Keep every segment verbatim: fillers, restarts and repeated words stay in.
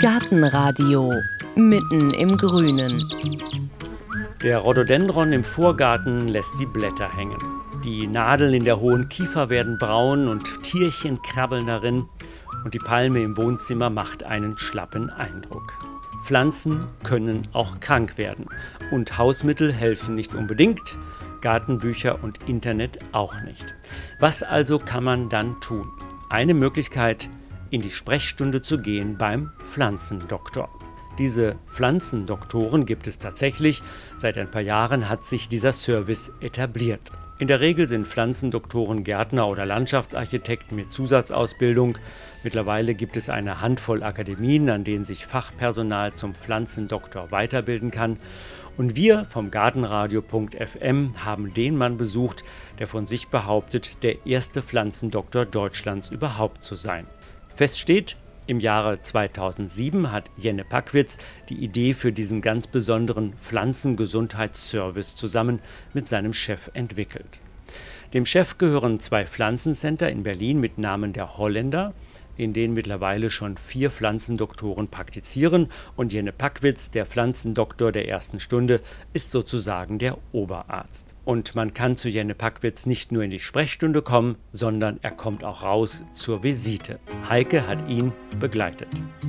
Gartenradio mitten im Grünen. Der Rhododendron im Vorgarten lässt die Blätter hängen. Die Nadeln in der hohen Kiefer werden braun und Tierchen krabbeln darin. Und die Palme im Wohnzimmer macht einen schlappen Eindruck. Pflanzen können auch krank werden. Und Hausmittel helfen nicht unbedingt, Gartenbücher und Internet auch nicht. Was also kann man dann tun? Eine Möglichkeit, in die Sprechstunde zu gehen beim Pflanzendoktor. Diese Pflanzendoktoren gibt es tatsächlich. Seit ein paar Jahren hat sich dieser Service etabliert. In der Regel sind Pflanzendoktoren Gärtner oder Landschaftsarchitekten mit Zusatzausbildung. Mittlerweile gibt es eine Handvoll Akademien, an denen sich Fachpersonal zum Pflanzendoktor weiterbilden kann. Und wir vom Gartenradio Punkt F M haben den Mann besucht, der von sich behauptet, der erste Pflanzendoktor Deutschlands überhaupt zu sein. Fest steht, im Jahre zweitausendsieben hat Jenne Packwitz die Idee für diesen ganz besonderen Pflanzengesundheitsservice zusammen mit seinem Chef entwickelt. Dem Chef gehören zwei Pflanzencenter in Berlin mit Namen der Holländer, in denen mittlerweile schon vier Pflanzendoktoren praktizieren, und Jenne Packwitz, der Pflanzendoktor der ersten Stunde, ist sozusagen der Oberarzt. Und man kann zu Jenne Packwitz nicht nur in die Sprechstunde kommen, sondern er kommt auch raus zur Visite. Heike hat ihn begleitet.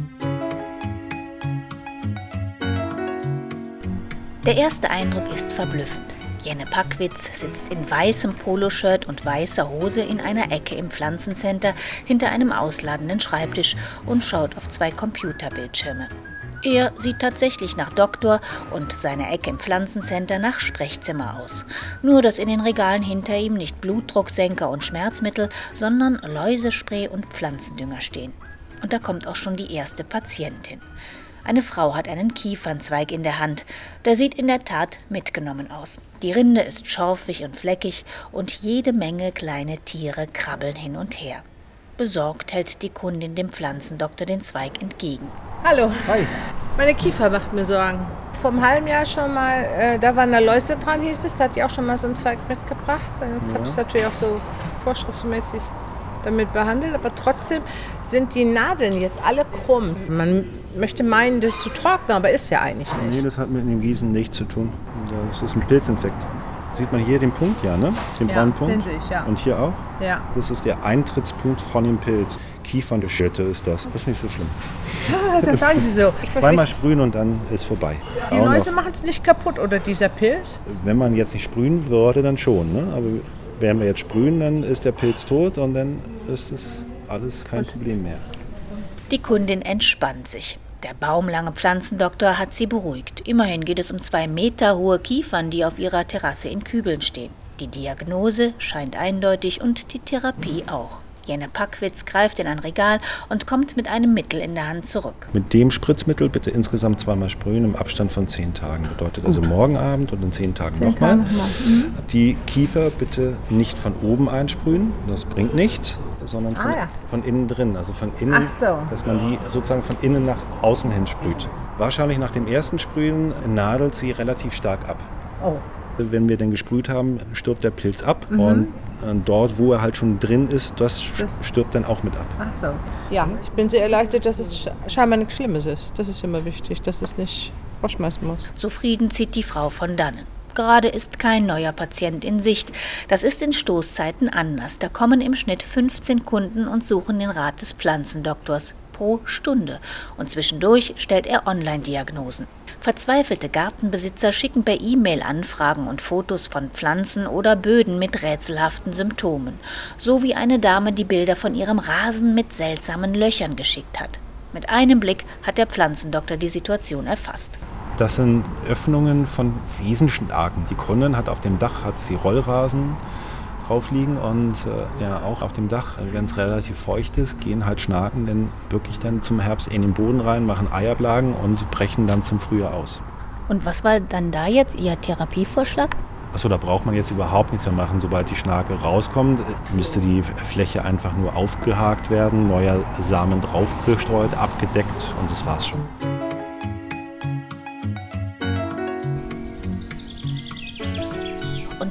Der erste Eindruck ist verblüffend. Jenne Packwitz sitzt in weißem Poloshirt und weißer Hose in einer Ecke im Pflanzencenter hinter einem ausladenden Schreibtisch und schaut auf zwei Computerbildschirme. Er sieht tatsächlich nach Doktor und seine Ecke im Pflanzencenter nach Sprechzimmer aus. Nur, dass in den Regalen hinter ihm nicht Blutdrucksenker und Schmerzmittel, sondern Läusespray und Pflanzendünger stehen. Und da kommt auch schon die erste Patientin. Eine Frau hat einen Kiefernzweig in der Hand. Der sieht in der Tat mitgenommen aus. Die Rinde ist schorfig und fleckig und jede Menge kleine Tiere krabbeln hin und her. Besorgt hält die Kundin dem Pflanzendoktor den Zweig entgegen. Hallo. Hi. Meine Kiefer macht mir Sorgen. Vom halben Jahr schon mal, äh, da waren da Läuse dran, hieß es. Da hat die auch schon mal so einen Zweig mitgebracht. Jetzt ja. habe ich es natürlich auch so vorschriftsmäßig damit behandelt, aber trotzdem sind die Nadeln jetzt alle krumm. Man möchte meinen, das ist zu trocknen, aber ist ja eigentlich nicht. Nee, das hat mit dem Gießen nichts zu tun. Das ist ein Pilzinfekt. Sieht man hier den Punkt, ja, ne? Den ja, braunen Punkt. Den sehe ich, ja. Und hier auch? Ja. Das ist der Eintrittspunkt von dem Pilz. Kiefernschütte ist das. Das ist nicht so schlimm. So, das sagen Sie so. Zweimal sprühen und dann ist vorbei. Die Läuse machen es nicht kaputt, oder dieser Pilz? Wenn man jetzt nicht sprühen würde, dann schon, ne? Aber wenn wir jetzt sprühen, dann ist der Pilz tot und dann ist das alles kein Problem mehr. Die Kundin entspannt sich. Der baumlange Pflanzendoktor hat sie beruhigt. Immerhin geht es um zwei Meter hohe Kiefern, die auf ihrer Terrasse in Kübeln stehen. Die Diagnose scheint eindeutig und die Therapie auch. Jenne Packwitz greift in ein Regal und kommt mit einem Mittel in der Hand zurück. Mit dem Spritzmittel bitte insgesamt zweimal sprühen im Abstand von zehn Tagen. Bedeutet also morgen Abend und in zehn Tagen nochmal. Mhm. Die Kiefer bitte nicht von oben einsprühen, das bringt nichts, sondern von, ah, ja. von innen drin. Also von innen, Ach so. dass man die sozusagen von innen nach außen hin sprüht. Wahrscheinlich nach dem ersten Sprühen nadelt sie relativ stark ab. Oh. Wenn wir den gesprüht haben, stirbt der Pilz ab mhm. und dort, wo er halt schon drin ist, das, das stirbt dann auch mit ab. Ach so. Ja, ich bin sehr erleichtert, dass es scheinbar nichts Schlimmes ist. Das ist immer wichtig, dass es nicht rausschmeißen muss. Zufrieden zieht die Frau von dannen. Gerade ist kein neuer Patient in Sicht. Das ist in Stoßzeiten anders. Da kommen im Schnitt fünfzehn Kunden und suchen den Rat des Pflanzendoktors pro Stunde. Und zwischendurch stellt er Online-Diagnosen. Verzweifelte Gartenbesitzer schicken per E-Mail Anfragen und Fotos von Pflanzen oder Böden mit rätselhaften Symptomen. So wie eine Dame, die Bilder von ihrem Rasen mit seltsamen Löchern geschickt hat. Mit einem Blick hat der Pflanzendoktor die Situation erfasst. Das sind Öffnungen von Fliesenschlagen. Die Kundin hat auf dem Dach hat sie Rollrasen drauf liegen und äh, ja auch auf dem Dach, wenn es relativ feucht ist, gehen halt Schnaken dann wirklich dann zum Herbst in den Boden rein, machen Eierblagen und brechen dann zum Frühjahr aus. Und was war dann da jetzt Ihr Therapievorschlag? Achso, da braucht man jetzt überhaupt nichts mehr machen. Sobald die Schnake rauskommt, müsste die Fläche einfach nur aufgehakt werden, neuer Samen draufgestreut, abgedeckt und das war's schon. Und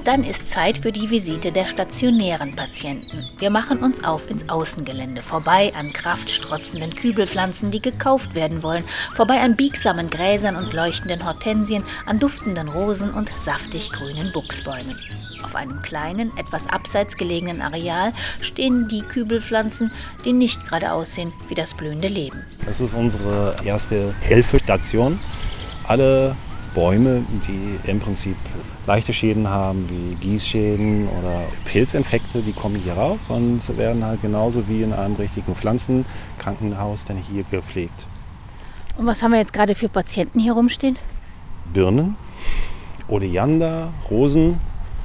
Und dann ist Zeit für die Visite der stationären Patienten. Wir machen uns auf ins Außengelände, vorbei an kraftstrotzenden Kübelpflanzen, die gekauft werden wollen, vorbei an biegsamen Gräsern und leuchtenden Hortensien, an duftenden Rosen und saftig grünen Buchsbäumen. Auf einem kleinen, etwas abseits gelegenen Areal stehen die Kübelpflanzen, die nicht gerade aussehen wie das blühende Leben. Das ist unsere erste Hilfestation. Alle Bäume, die im Prinzip leichte Schäden haben, wie Gießschäden oder Pilzinfekte, die kommen hier rauf und werden halt genauso wie in einem richtigen Pflanzenkrankenhaus dann hier gepflegt. Und was haben wir jetzt gerade für Patienten hier rumstehen? Birnen, Oleander, Rosen,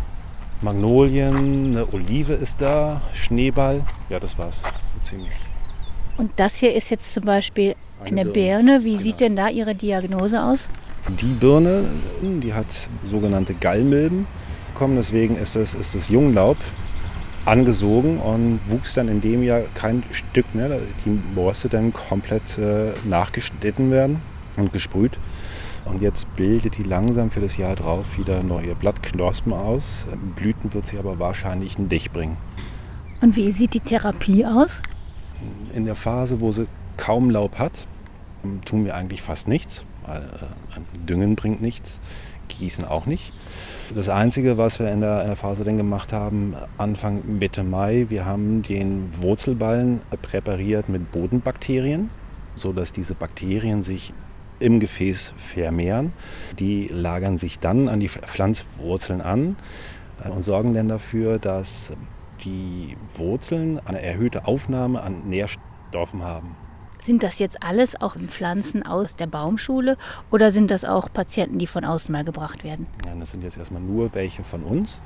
Magnolien, eine Olive ist da, Schneeball. Ja, das war's so ziemlich. Und das hier ist jetzt zum Beispiel eine, Eine Birne. Birne. Wie Genau. sieht denn da Ihre Diagnose aus? Die Birne, die hat sogenannte Gallmilben bekommen, deswegen ist das, ist das Junglaub angesogen und wuchs dann in dem Jahr kein Stück mehr. Die musste dann komplett äh, nachgeschnitten werden und gesprüht. Und jetzt bildet die langsam für das Jahr drauf wieder neue Blattknospen aus. Blüten wird sie aber wahrscheinlich nicht bringen. Und wie sieht die Therapie aus? In der Phase, wo sie kaum Laub hat, tun wir eigentlich fast nichts. Weil, äh, Düngen bringt nichts, Gießen auch nicht. Das Einzige, was wir in der, in der Phase dann gemacht haben, Anfang Mitte Mai, wir haben den Wurzelballen präpariert mit Bodenbakterien, sodass diese Bakterien sich im Gefäß vermehren. Die lagern sich dann an die Pflanzwurzeln an und sorgen dann dafür, dass die Wurzeln eine erhöhte Aufnahme an Nährstoffen haben. Sind das jetzt alles auch Pflanzen aus der Baumschule oder sind das auch Patienten, die von außen mal gebracht werden? Ja, das sind jetzt erstmal nur welche von uns.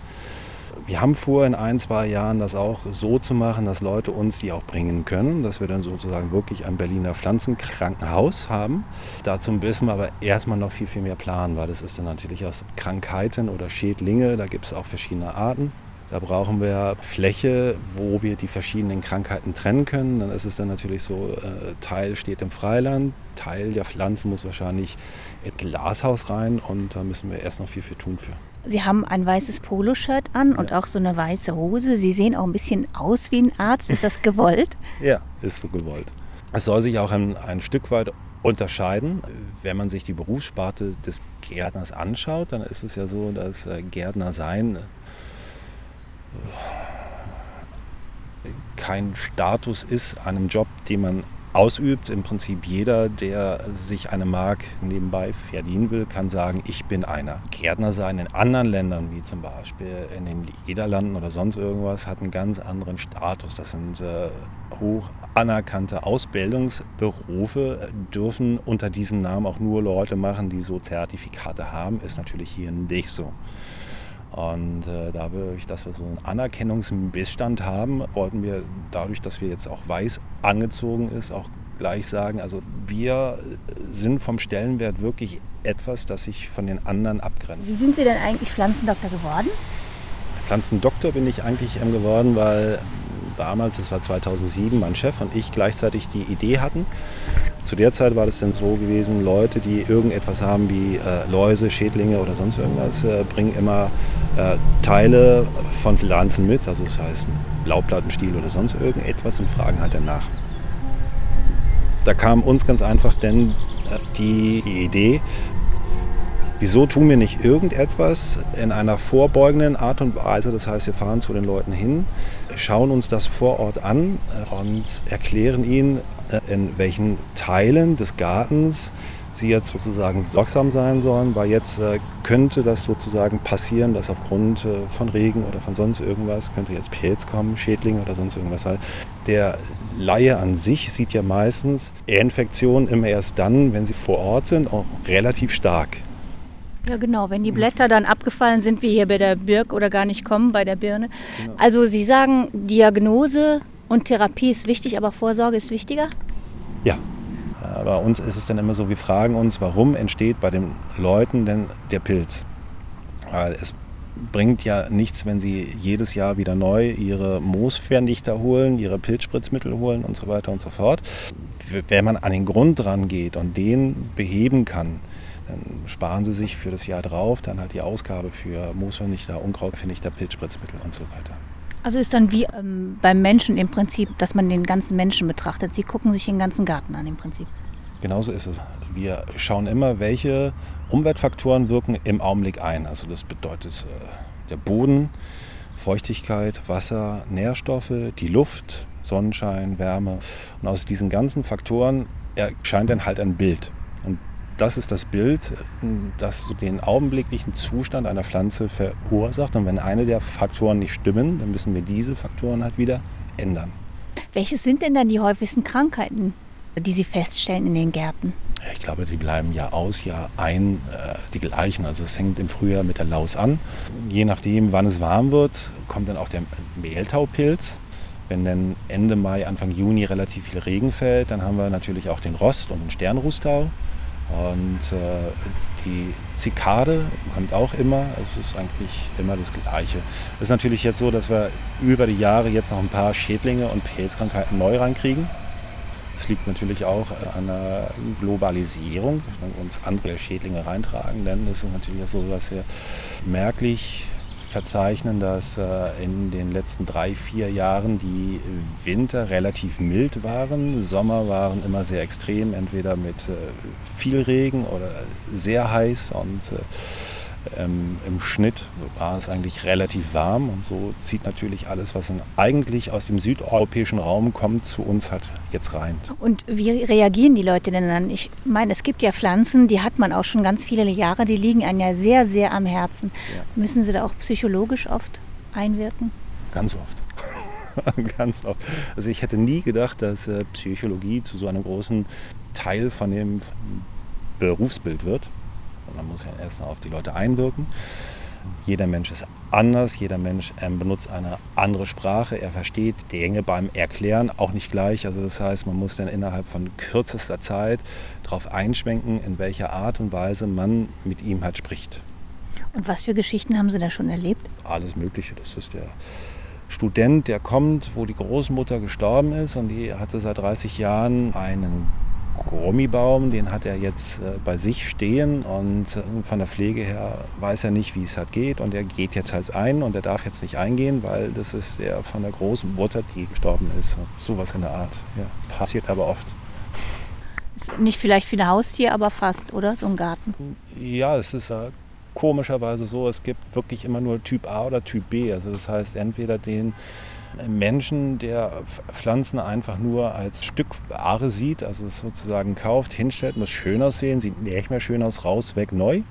Wir haben vor, in ein, zwei Jahren das auch so zu machen, dass Leute uns die auch bringen können, dass wir dann sozusagen wirklich ein Berliner Pflanzenkrankenhaus haben. Dazu müssen wir aber erstmal noch viel, viel mehr planen, weil das ist dann natürlich aus Krankheiten oder Schädlinge, da gibt es auch verschiedene Arten. Da brauchen wir Fläche, wo wir die verschiedenen Krankheiten trennen können. Dann ist es dann natürlich so, äh, Teil steht im Freiland, Teil der Pflanzen muss wahrscheinlich in ein Glashaus rein und da müssen wir erst noch viel, viel tun für. Sie haben ein weißes Poloshirt an und auch so eine weiße Hose. Sie sehen auch ein bisschen aus wie ein Arzt. Ist das gewollt? Ja, ist so gewollt. Es soll sich auch ein, ein Stück weit unterscheiden. Wenn man sich die Berufssparte des Gärtners anschaut, dann ist es ja so, dass äh, Gärtner sein kein Status ist, einem Job, den man ausübt. Im Prinzip jeder, der sich eine Mark nebenbei verdienen will, kann sagen, ich bin einer. Gärtner sein in anderen Ländern, wie zum Beispiel in den Niederlanden oder sonst irgendwas, hat einen ganz anderen Status. Das sind äh, hoch anerkannte Ausbildungsberufe, dürfen unter diesem Namen auch nur Leute machen, die so Zertifikate haben, ist natürlich hier nicht so. Und äh, dadurch, dass wir so einen Anerkennungsmissstand haben, wollten wir dadurch, dass wir jetzt auch weiß angezogen ist, auch gleich sagen, also wir sind vom Stellenwert wirklich etwas, das sich von den anderen abgrenzt. Wie sind Sie denn eigentlich Pflanzendoktor geworden? Pflanzendoktor bin ich eigentlich geworden, weil damals, das war zweitausendsieben, mein Chef und ich gleichzeitig die Idee hatten. Zu der Zeit war das dann so gewesen, Leute, die irgendetwas haben wie äh, Läuse, Schädlinge oder sonst irgendwas, äh, bringen immer äh, Teile von Pflanzen mit, also das heißt ein Blauplattenstiel oder sonst irgendetwas und fragen halt danach. Da kam uns ganz einfach denn äh, die, die Idee, wieso tun wir nicht irgendetwas in einer vorbeugenden Art und Weise, das heißt, wir fahren zu den Leuten hin, schauen uns das vor Ort an und erklären ihnen, in welchen Teilen des Gartens sie jetzt sozusagen sorgsam sein sollen, weil jetzt äh, könnte das sozusagen passieren, dass aufgrund äh, von Regen oder von sonst irgendwas, könnte jetzt Pilz kommen, Schädlinge oder sonst irgendwas halt. Der Laie an sich sieht ja meistens Infektionen immer erst dann, wenn sie vor Ort sind, auch relativ stark. Ja genau, wenn die Blätter dann abgefallen sind, wie hier bei der Birk oder gar nicht kommen, bei der Birne. Genau. Also Sie sagen, Diagnose und Therapie ist wichtig, aber Vorsorge ist wichtiger? Ja. Bei uns ist es dann immer so, wir fragen uns, warum entsteht bei den Leuten denn der Pilz? Weil es bringt ja nichts, wenn Sie jedes Jahr wieder neu Ihre Moosvernichter holen, Ihre Pilzspritzmittel holen und so weiter und so fort. Wenn man an den Grund dran geht und den beheben kann, dann sparen Sie sich für das Jahr drauf dann halt die Ausgabe für Moosvernichter, Unkrautvernichter, Pilzspritzmittel und so weiter. Also ist dann wie ähm, beim Menschen im Prinzip, dass man den ganzen Menschen betrachtet. Sie gucken sich den ganzen Garten an im Prinzip. Genauso ist es. Wir schauen immer, welche Umweltfaktoren wirken im Augenblick ein. Also das bedeutet äh, der Boden, Feuchtigkeit, Wasser, Nährstoffe, die Luft, Sonnenschein, Wärme. Und aus diesen ganzen Faktoren erscheint dann halt ein Bild. Und das ist das Bild, das den augenblicklichen Zustand einer Pflanze verursacht. Und wenn eine der Faktoren nicht stimmen, dann müssen wir diese Faktoren halt wieder ändern. Welche sind denn dann die häufigsten Krankheiten, die Sie feststellen in den Gärten? Ich glaube, die bleiben Jahr aus, Jahr ein äh, die gleichen. Also es hängt im Frühjahr mit der Laus an. Je nachdem, wann es warm wird, kommt dann auch der Mehltaupilz. Wenn dann Ende Mai, Anfang Juni relativ viel Regen fällt, dann haben wir natürlich auch den Rost und den Sternrußtau. Und äh, die Zikade kommt auch immer. Also es ist eigentlich immer das Gleiche. Es ist natürlich jetzt so, dass wir über die Jahre jetzt noch ein paar Schädlinge und Pilzkrankheiten neu reinkriegen. Das liegt natürlich auch an der Globalisierung, wenn wir uns andere Schädlinge reintragen. Denn es ist natürlich auch so, dass wir merklich verzeichnen, dass in den letzten drei, vier Jahren die Winter relativ mild waren. Sommer waren immer sehr extrem, entweder mit viel Regen oder sehr heiß. Und ähm, im Schnitt war es eigentlich relativ warm. Und so zieht natürlich alles, was eigentlich aus dem südeuropäischen Raum kommt, zu uns halt jetzt rein. Und wie reagieren die Leute denn dann? Ich meine, es gibt ja Pflanzen, die hat man auch schon ganz viele Jahre, die liegen einem ja sehr, sehr am Herzen. Ja. Müssen Sie da auch psychologisch oft einwirken? Ganz oft. Ganz oft. Also ich hätte nie gedacht, dass äh, Psychologie zu so einem großen Teil von dem Berufsbild wird. Und man muss ja erst auf die Leute einwirken. Jeder Mensch ist anders, jeder Mensch ähm, benutzt eine andere Sprache, er versteht die Dinge beim Erklären auch nicht gleich. Also das heißt, man muss dann innerhalb von kürzester Zeit darauf einschwenken, in welcher Art und Weise man mit ihm halt spricht. Und was für Geschichten haben Sie da schon erlebt? Alles Mögliche. Das ist der Student, der kommt, wo die Großmutter gestorben ist und die hatte seit dreißig Jahren einen Gummibaum, den hat er jetzt äh, bei sich stehen und äh, von der Pflege her weiß er nicht, wie es halt geht und er geht jetzt halt ein und er darf jetzt nicht eingehen, weil das ist der von der großen Mutter, die gestorben ist. Sowas in der Art. Ja, passiert aber oft. Ist nicht vielleicht viele Haustiere, aber fast, oder? So ein Garten. Ja, es ist äh, komischerweise so, es gibt wirklich immer nur Typ A oder Typ B. Also das heißt, entweder den Menschen, der Pflanzen einfach nur als Stück Ware sieht, also es sozusagen kauft, hinstellt, muss schön aussehen, sieht nicht mehr schön aus, raus, weg, neu.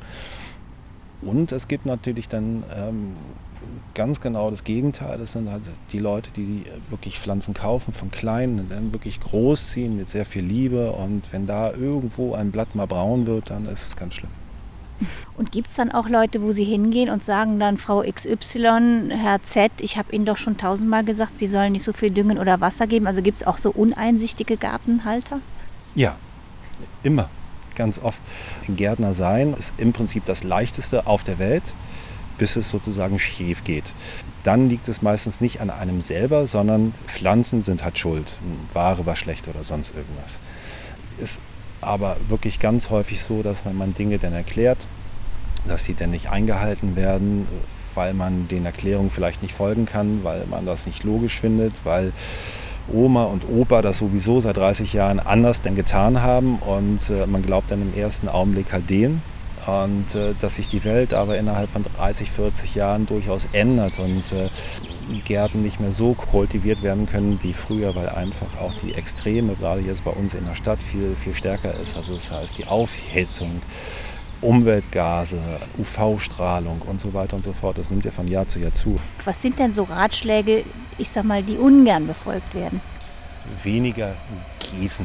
Und es gibt natürlich dann ähm, ganz genau das Gegenteil. Das sind halt die Leute, die wirklich Pflanzen kaufen, von klein und dann wirklich großziehen mit sehr viel Liebe. Und wenn da irgendwo ein Blatt mal braun wird, dann ist es ganz schlimm. Und gibt es dann auch Leute, wo Sie hingehen und sagen dann, Frau X Y, Herr Z, ich habe Ihnen doch schon tausendmal gesagt, Sie sollen nicht so viel düngen oder Wasser geben. Also gibt es auch so uneinsichtige Gartenhalter? Ja, immer, ganz oft. Ein Gärtner sein ist im Prinzip das Leichteste auf der Welt, bis es sozusagen schief geht. Dann liegt es meistens nicht an einem selber, sondern Pflanzen sind halt schuld. Ware war schlecht oder sonst irgendwas. Ist aber wirklich ganz häufig so, dass wenn man Dinge dann erklärt, dass sie dann nicht eingehalten werden, weil man den Erklärungen vielleicht nicht folgen kann, weil man das nicht logisch findet, weil Oma und Opa das sowieso seit dreißig Jahren anders denn getan haben und äh, man glaubt dann im ersten Augenblick halt denen. Und äh, dass sich die Welt aber innerhalb von dreißig, vierzig Jahren durchaus ändert und äh, Gärten nicht mehr so kultiviert werden können wie früher, weil einfach auch die Extreme, gerade jetzt bei uns in der Stadt, viel, viel stärker ist. Also das heißt die Aufhitzung, Umweltgase, U V-Strahlung und so weiter und so fort. Das nimmt ja von Jahr zu Jahr zu. Was sind denn so Ratschläge, ich sag mal, die ungern befolgt werden? Weniger gießen.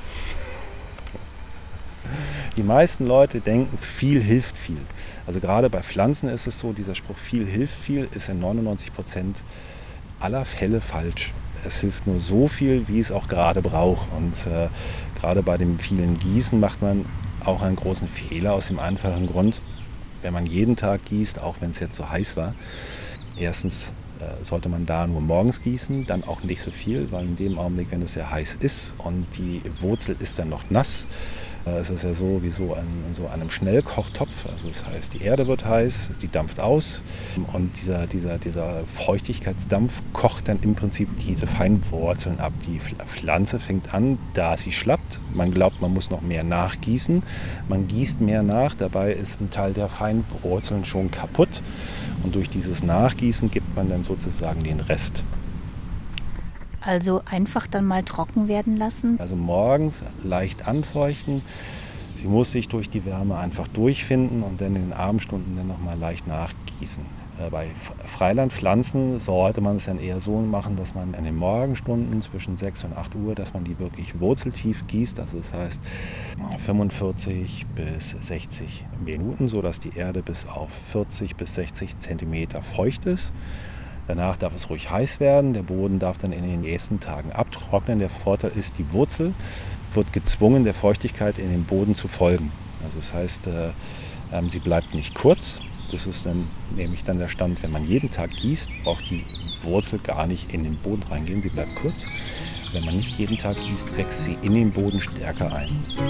Die meisten Leute denken, viel hilft viel. Also gerade bei Pflanzen ist es so, dieser Spruch, viel hilft viel, ist in neunundneunzig Prozent aller Fälle falsch. Es hilft nur so viel, wie es auch gerade braucht. Und äh, gerade bei dem vielen Gießen macht man auch einen großen Fehler aus dem einfachen Grund, wenn man jeden Tag gießt, auch wenn es jetzt so heiß war, erstens äh, sollte man da nur morgens gießen, dann auch nicht so viel, weil in dem Augenblick, wenn es sehr heiß ist und die Wurzel ist dann noch nass, äh, es ist ja so wie so an in so einem Schnellkochtopf, also das heißt, die Erde wird heiß, die dampft aus und dieser, dieser, dieser Feuchtigkeitsdampf kocht dann im Prinzip diese Feinwurzeln ab. Die Pflanze fängt an, da sie schlappt. Man glaubt, man muss noch mehr nachgießen. Man gießt mehr nach, dabei ist ein Teil der Feinwurzeln schon kaputt. Und durch dieses Nachgießen gibt man dann sozusagen den Rest. Also einfach dann mal trocken werden lassen? Also morgens leicht anfeuchten. Sie muss sich durch die Wärme einfach durchfinden und dann in den Abendstunden dann nochmal leicht nachgießen. Bei Freilandpflanzen sollte man es dann eher so machen, dass man in den Morgenstunden zwischen sechs und acht Uhr, dass man die wirklich wurzeltief gießt. Also das heißt fünfundvierzig bis sechzig Minuten, sodass die Erde bis auf vierzig bis sechzig Zentimeter feucht ist. Danach darf es ruhig heiß werden. Der Boden darf dann in den nächsten Tagen abtrocknen. Der Vorteil ist, die Wurzel wird gezwungen, der Feuchtigkeit in den Boden zu folgen. Also das heißt, äh, äh, sie bleibt nicht kurz. Das ist dann nämlich dann der Stand, wenn man jeden Tag gießt, braucht die Wurzel gar nicht in den Boden reingehen, sie bleibt kurz. Wenn man nicht jeden Tag gießt, wächst sie in den Boden stärker ein.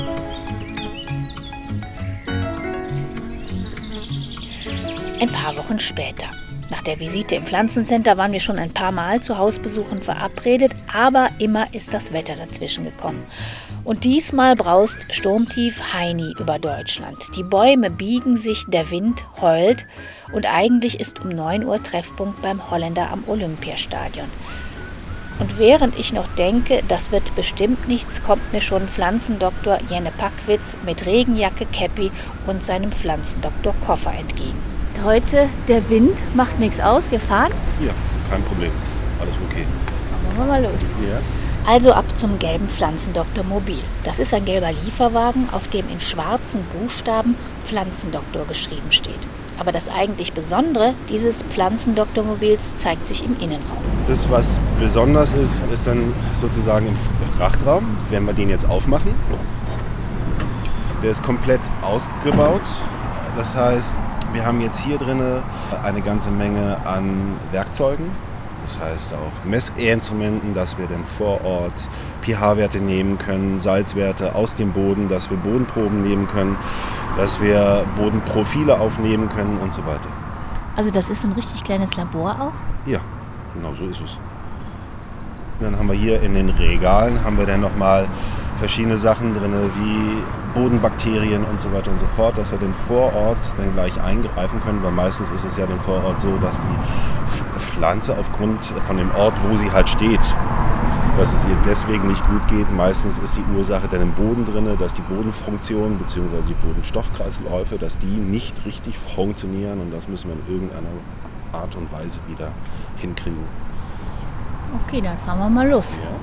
Ein paar Wochen später. Nach der Visite im Pflanzencenter waren wir schon ein paar Mal zu Hausbesuchen verabredet, aber immer ist das Wetter dazwischen gekommen. Und diesmal braust sturmtief Heini über Deutschland. Die Bäume biegen sich, der Wind heult und eigentlich ist um neun Uhr Treffpunkt beim Holländer am Olympiastadion. Und während ich noch denke, das wird bestimmt nichts, kommt mir schon Pflanzendoktor Jenne Packwitz mit Regenjacke, Käppi und seinem Pflanzendoktor-Koffer entgegen. Heute, der Wind macht nichts aus, wir fahren? Ja, kein Problem, alles okay. Machen wir mal los. Ja. Also ab zum gelben Pflanzendoktor Mobil. Das ist ein gelber Lieferwagen, auf dem in schwarzen Buchstaben Pflanzendoktor geschrieben steht. Aber das eigentlich Besondere dieses Pflanzendoktor-Mobils zeigt sich im Innenraum. Das, was besonders ist, ist dann sozusagen im Frachtraum, wenn wir den jetzt aufmachen. Der ist komplett ausgebaut. Das heißt, wir haben jetzt hier drin eine ganze Menge an Werkzeugen. Das heißt auch Messinstrumenten, dass wir dann vor Ort pH-Werte nehmen können, Salzwerte aus dem Boden, dass wir Bodenproben nehmen können, dass wir Bodenprofile aufnehmen können und so weiter. Also das ist ein richtig kleines Labor auch? Ja, genau so ist es. Dann haben wir hier in den Regalen haben wir dann nochmal verschiedene Sachen drin, wie Bodenbakterien und so weiter und so fort, dass wir dann vor Ort dann gleich eingreifen können, weil meistens ist es ja dann vor Ort so, dass die Pflanze aufgrund von dem Ort, wo sie halt steht, dass es ihr deswegen nicht gut geht. Meistens ist die Ursache dann im Boden drin, dass die Bodenfunktion bzw. die Bodenstoffkreisläufe, dass die nicht richtig funktionieren und das müssen wir in irgendeiner Art und Weise wieder hinkriegen. Okay, dann fahren wir mal los. Ja.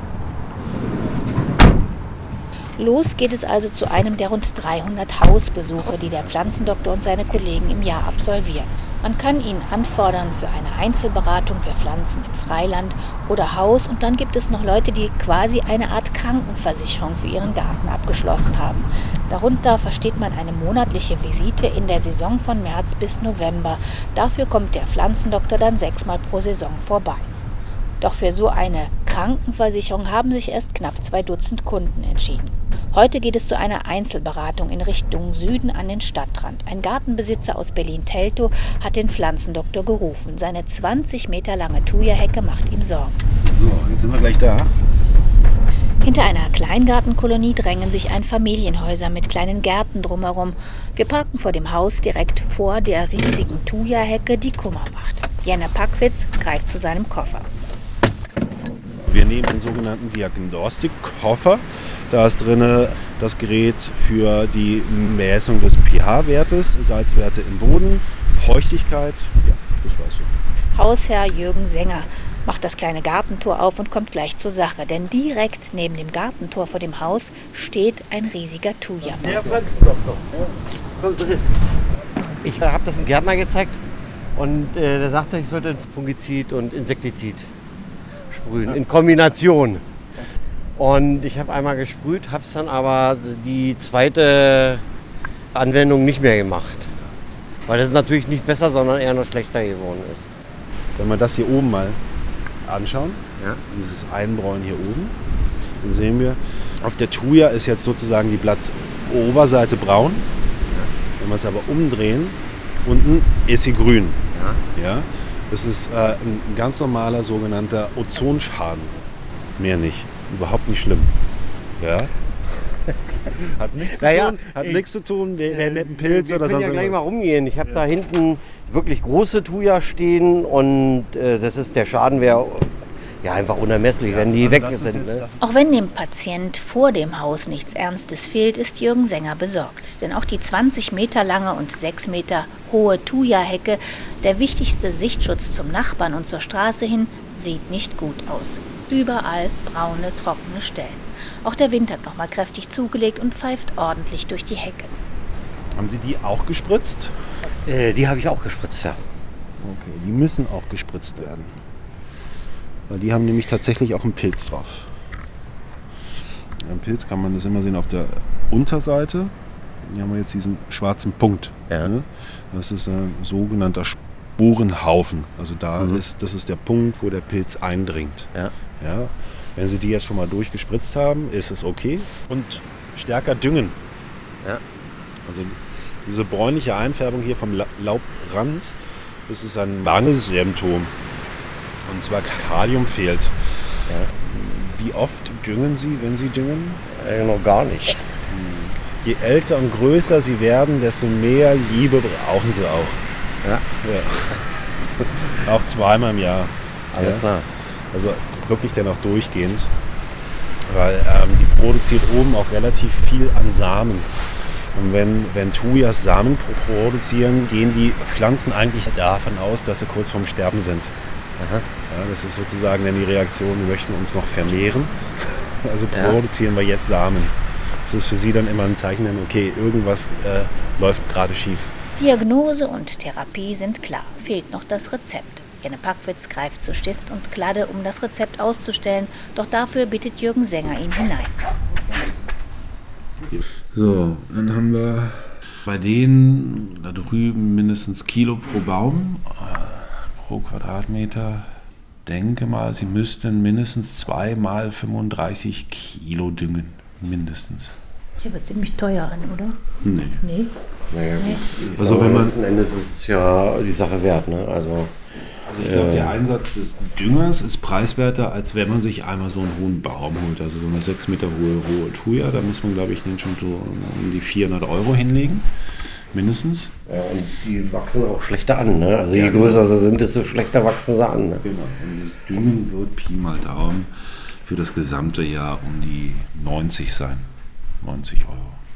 Los geht es also zu einem der rund dreihundert Hausbesuche, die der Pflanzendoktor und seine Kollegen im Jahr absolvieren. Man kann ihn anfordern für eine Einzelberatung für Pflanzen im Freiland oder Haus und dann gibt es noch Leute, die quasi eine Art Krankenversicherung für ihren Garten abgeschlossen haben. Darunter versteht man eine monatliche Visite in der Saison von März bis November. Dafür kommt der Pflanzendoktor dann sechsmal pro Saison vorbei. Doch für so eine Krankenversicherung haben sich erst knapp zwei Dutzend Kunden entschieden. Heute geht es zu einer Einzelberatung in Richtung Süden an den Stadtrand. Ein Gartenbesitzer aus Berlin-Teltow hat den Pflanzendoktor gerufen. Seine zwanzig Meter lange Thuja-Hecke macht ihm Sorgen. So, jetzt sind wir gleich da. Hinter einer Kleingartenkolonie drängen sich Einfamilienhäuser mit kleinen Gärten drumherum. Wir parken vor dem Haus direkt vor der riesigen Thuja-Hecke, die Kummer macht. Jenne Packwitz greift zu seinem Koffer. Wir nehmen den sogenannten Diagnostikkoffer. Da ist drin das Gerät für die Messung des pH-Wertes, Salzwerte im Boden, Feuchtigkeit. Ja, das war's so. Hausherr Jürgen Sänger macht das kleine Gartentor auf und kommt gleich zur Sache. Denn direkt neben dem Gartentor vor dem Haus steht ein riesiger Thuja. Der Pflanzendoktor. Kommen Sie hin. Ich habe das dem Gärtner gezeigt und äh, der sagte, ich sollte Fungizid und Insektizid sprühen, in Kombination. Und ich habe einmal gesprüht, habe es dann aber die zweite Anwendung nicht mehr gemacht. Weil das natürlich nicht besser, sondern eher noch schlechter geworden ist. Wenn wir das hier oben mal anschauen, Ja. dieses Einbräunen hier oben, dann sehen wir, auf der Thuja ist jetzt sozusagen die Blattoberseite braun. Wenn wir es aber umdrehen, unten ist sie grün. Ja. Ja? Das ist äh, ein ganz normaler sogenannter Ozonschaden. Mehr nicht. Überhaupt nicht schlimm. Ja? Hat nichts zu Naja, tun, hat ich- nichts zu tun, der, der nennt einen Pilz Wir oder können sonst ja gleich mal irgendwas. rumgehen. Ich habe da hinten wirklich große Thuja stehen und äh, das ist der Schaden wäre ja einfach unermesslich, wenn die Also weg das ist sind. jetzt- Ne? das ist- Auch wenn dem Patient vor dem Haus nichts Ernstes fehlt, ist Jürgen Sänger besorgt. Denn auch die zwanzig Meter lange und sechs Meter hohe Thuja-Hecke, der wichtigste Sichtschutz zum Nachbarn und zur Straße hin, sieht nicht gut aus. Überall braune, trockene Stellen. Auch der Wind hat nochmal kräftig zugelegt und pfeift ordentlich durch die Hecke. Haben Sie die auch gespritzt? Äh, die habe ich auch gespritzt, ja. Okay, die müssen auch gespritzt werden. Weil die haben nämlich tatsächlich auch einen Pilz drauf. Beim Pilz kann man das immer sehen auf der Unterseite. Hier haben wir jetzt diesen schwarzen Punkt. Ja. Ne? Das ist ein sogenannter Sporenhaufen. Also da Mhm. ist, das ist der Punkt, wo der Pilz eindringt. Ja. Ja? Wenn Sie die jetzt schon mal durchgespritzt haben, ist es okay. Und stärker düngen. Ja. Also diese bräunliche Einfärbung hier vom La- Laubrand, das ist ein Mangelsymptom. Und zwar Kalium fehlt. Ja. Wie oft düngen Sie, wenn Sie düngen? Äh, noch gar nicht. Je älter und größer Sie werden, desto mehr Liebe brauchen Sie auch. Ja. Ja. Auch zweimal im Jahr. Alles Ja. klar. Also wirklich dann auch durchgehend. Weil ähm, die produziert oben auch relativ viel an Samen. Und wenn, wenn Thujas Samen pro- produzieren, gehen die Pflanzen eigentlich davon aus, dass sie kurz vorm Sterben sind. Aha. Ja, das ist sozusagen dann die Reaktion, wir möchten uns noch vermehren. Also Ja. produzieren wir jetzt Samen. Das ist für sie dann immer ein Zeichen, okay, irgendwas äh, läuft gerade schief. Diagnose und Therapie sind klar, fehlt noch das Rezept. Jenne Packwitz greift zu Stift und Kladde, um das Rezept auszustellen, doch dafür bittet Jürgen Sänger ihn hinein. So, dann haben wir bei denen da drüben mindestens Kilo pro Baum, äh, pro Quadratmeter. Denke mal, sie müssten mindestens zweimal fünfunddreißig Kilo düngen. Mindestens. Das sieht aber ziemlich teuer an, oder? Nee. Nee. Naja, gut. Also wenn man- letzten Endes ist es ja die Sache wert. Ne? Also, Also ich glaube, der Einsatz des Düngers ist preiswerter, als wenn man sich einmal so einen hohen Baum holt. Also so eine sechs Meter hohe, hohe Thuja, da muss man, glaube ich, den schon so um die vierhundert Euro hinlegen. Mindestens. ja, und die wachsen auch schlechter an. Ne? Also je Ja, größer sie sind, desto schlechter wachsen sie an. Ne? Genau. Und dieses Düngen wird Pi mal Daumen für das gesamte Jahr um die neunzig sein. neunzig Euro.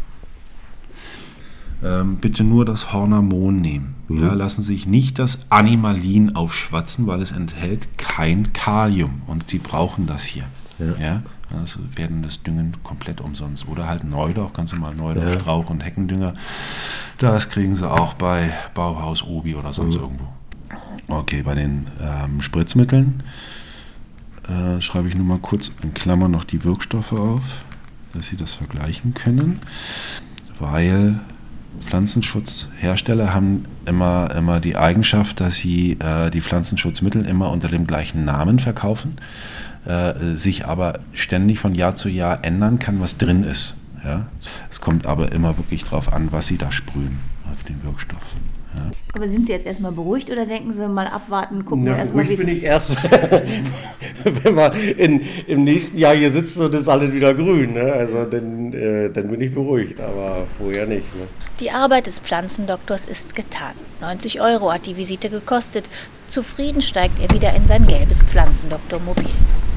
Ähm, bitte nur das Hornamon nehmen. Ja, lassen Sie sich nicht das Animalin aufschwatzen, weil es enthält kein Kalium und Sie brauchen das hier. Ja. Ja? Also werden das Düngen komplett umsonst. Oder halt Neudorf, ganz normal Neudorf, Ja. Strauch und Heckendünger. Das kriegen Sie auch bei Bauhaus Obi oder sonst irgendwo. Okay, bei den ähm, Spritzmitteln äh, schreibe ich nur mal kurz in Klammern noch die Wirkstoffe auf, dass Sie das vergleichen können, weil Pflanzenschutzhersteller haben immer, immer die Eigenschaft, dass sie äh, die Pflanzenschutzmittel immer unter dem gleichen Namen verkaufen, äh, sich aber ständig von Jahr zu Jahr ändern kann, was drin ist. Ja? Es kommt aber immer wirklich darauf an, was sie da sprühen auf den Wirkstoff. Ja? Aber sind Sie jetzt erstmal beruhigt oder denken Sie mal abwarten, gucken wir Na, erstmal, ruhig wie bin ich erst, wenn wir in, im nächsten Jahr hier sitzen und ist alles wieder grün. Ne? Also dann, äh, dann bin ich beruhigt, aber vorher nicht. Ne? Die Arbeit des Pflanzendoktors ist getan. neunzig Euro hat die Visite gekostet. Zufrieden steigt er wieder in sein gelbes Pflanzendoktormobil.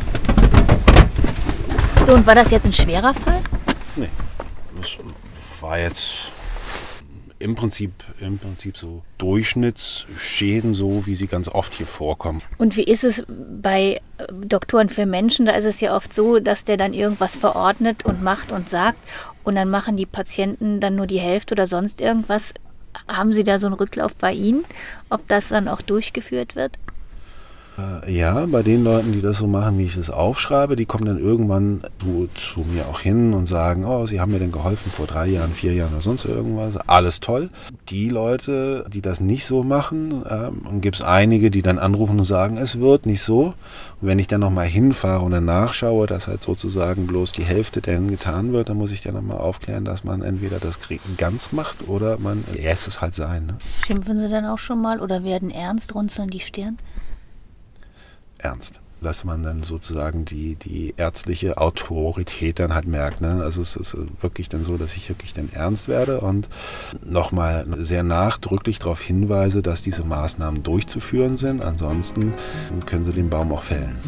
So, und war das jetzt ein schwerer Fall? Nee, das war jetzt im Prinzip, im Prinzip so Durchschnittsschäden, so wie sie ganz oft hier vorkommen. Und wie ist es bei äh, Doktoren für Menschen? Da ist es ja oft so, dass der dann irgendwas verordnet und macht und sagt und dann machen die Patienten dann nur die Hälfte oder sonst irgendwas. Haben Sie da so einen Rücklauf bei Ihnen, ob das dann auch durchgeführt wird? Äh, ja, bei den Leuten, die das so machen, wie ich es aufschreibe, die kommen dann irgendwann zu, zu mir auch hin und sagen, oh, sie haben mir denn geholfen vor drei Jahren, vier Jahren oder sonst irgendwas. Alles toll. Die Leute, die das nicht so machen, ähm, gibt es einige, die dann anrufen und sagen, es wird nicht so. Und wenn ich dann nochmal hinfahre und dann nachschaue, dass halt sozusagen bloß die Hälfte denn getan wird, dann muss ich dann nochmal aufklären, dass man entweder das ganz macht oder man lässt es halt sein. Ne? Schimpfen Sie dann auch schon mal oder werden ernst, runzeln die Stirn? Ernst. Dass man dann sozusagen die, die ärztliche Autorität dann halt merkt. Ne? Also es ist wirklich dann so, dass ich wirklich dann ernst werde und nochmal sehr nachdrücklich darauf hinweise, dass diese Maßnahmen durchzuführen sind. Ansonsten können sie den Baum auch fällen.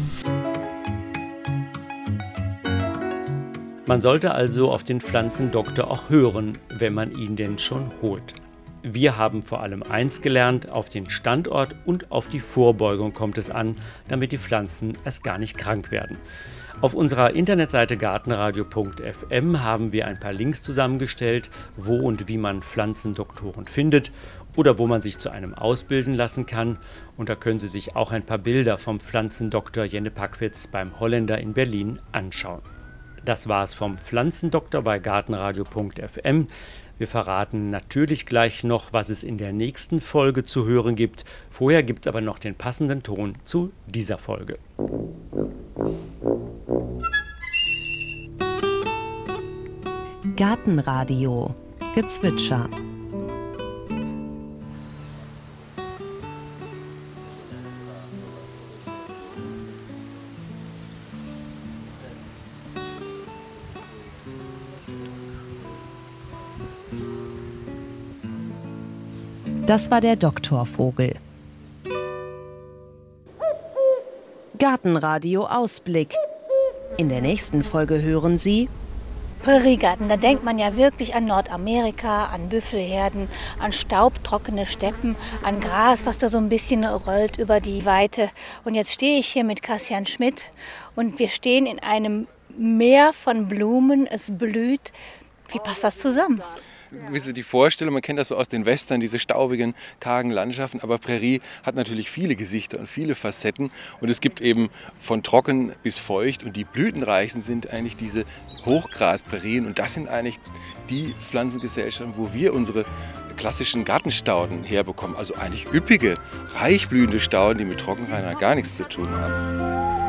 Man sollte also auf den Pflanzendoktor auch hören, wenn man ihn denn schon holt. Wir haben vor allem eins gelernt, auf den Standort und auf die Vorbeugung kommt es an, damit die Pflanzen erst gar nicht krank werden. Auf unserer Internetseite gartenradio punkt f m haben wir ein paar Links zusammengestellt, wo und wie man Pflanzendoktoren findet oder wo man sich zu einem ausbilden lassen kann. Und da können Sie sich auch ein paar Bilder vom Pflanzendoktor Jenne Packwitz beim Holländer in Berlin anschauen. Das war's vom Pflanzendoktor bei gartenradio punkt f m. Wir verraten natürlich gleich noch, was es in der nächsten Folge zu hören gibt. Vorher gibt es aber noch den passenden Ton zu dieser Folge. Gartenradio Gezwitscher. Das war der Doktorvogel. Gartenradio Ausblick. In der nächsten Folge hören Sie: Präriegarten, da denkt man ja wirklich an Nordamerika, an Büffelherden, an staubtrockene Steppen, an Gras, was da so ein bisschen rollt über die Weite. Und jetzt stehe ich hier mit Kassian Schmidt und wir stehen in einem Meer von Blumen, es blüht. Wie passt das zusammen? Ein bisschen die Vorstellung, man kennt das so aus den Western, diese staubigen, kargen Landschaften, aber Prärie hat natürlich viele Gesichter und viele Facetten und es gibt eben von trocken bis feucht und die blütenreichsten sind eigentlich diese Hochgrasprärien und das sind eigentlich die Pflanzengesellschaften, wo wir unsere klassischen Gartenstauden herbekommen, also eigentlich üppige, reich blühende Stauden, die mit Trockenreinheit gar nichts zu tun haben.